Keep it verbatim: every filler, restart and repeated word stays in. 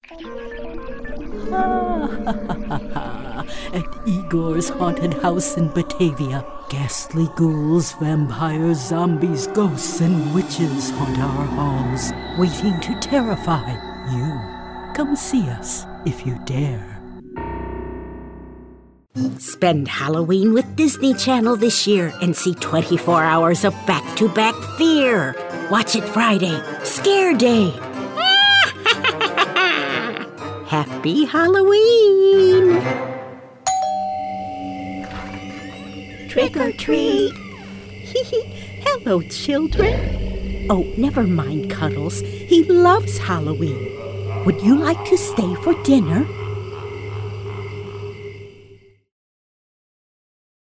At Igor's haunted house in Batavia, ghastly ghouls, vampires, zombies, ghosts, and witches haunt our halls, waiting to terrify you. Come see us if you dare. Spend Halloween with Disney Channel this year and see twenty-four hours of back-to-back fear. Watch it Friday, Scare Day. Happy Halloween! Trick or treat! Hello, children. Oh, never mind, Cuddles. He loves Halloween. Would you like to stay for dinner?